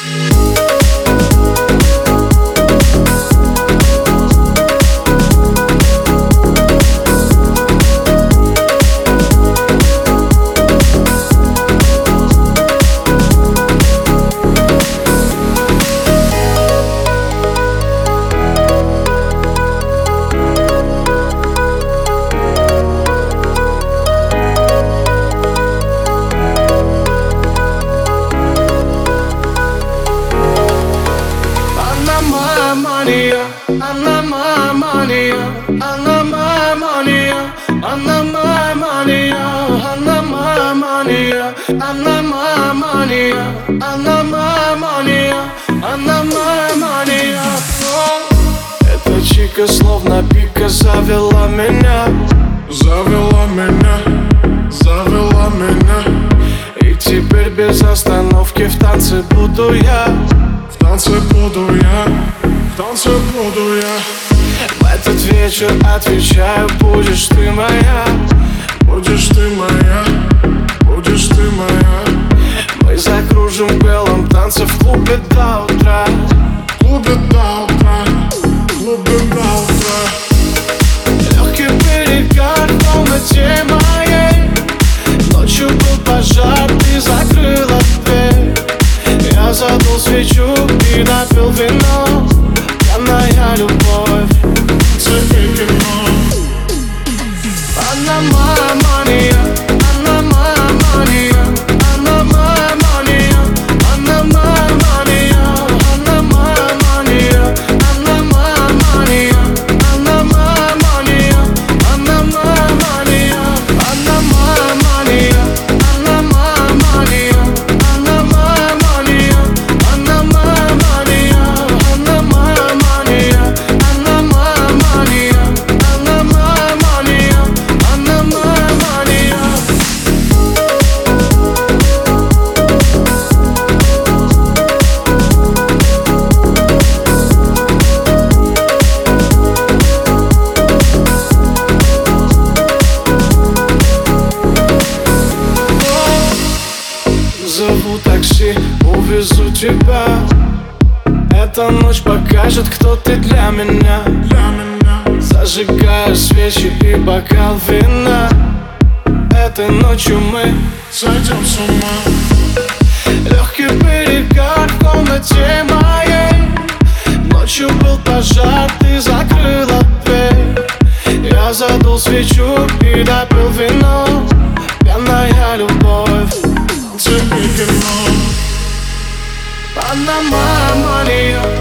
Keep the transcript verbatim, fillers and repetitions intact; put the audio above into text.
Mania, она моя мания, она моя мания, она моя мания, она моя мания, она моя мания, она моя мания, она моя мания. Эта чика словно пика завела меня, завела меня, завела меня. И теперь без остановки в танце буду я, в танце буду я. В танце буду я. В этот вечер отвечаю, будешь ты моя, будешь ты моя, будешь ты моя. Мы закружим в белом танце в клубе до утра, в клубе до утра, в клубе до утра. Легкий перегар в комнате моей, ночью был пожар, ты закрыла дверь. Я задул свечу и допил вино. Моя любовь, тебе кино. Она моя мания, она моя мания, она моя мания, она моя мания, она моя мания, она моя мания, она моя мания, она моя мания, она моя мания, она моя мания, она моя мания, она моя мания, она зову такси, увезу тебя. Эта ночь покажет, кто ты для меня, для меня. Зажигаю свечи и бокал вина. Этой ночью мы сойдем с ума. Легкий перегар в комнате моей, ночью был пожар, ты закрыла дверь. Я задул свечу и допил вино. Пьяная любовь, тебе кино. Она моя мания,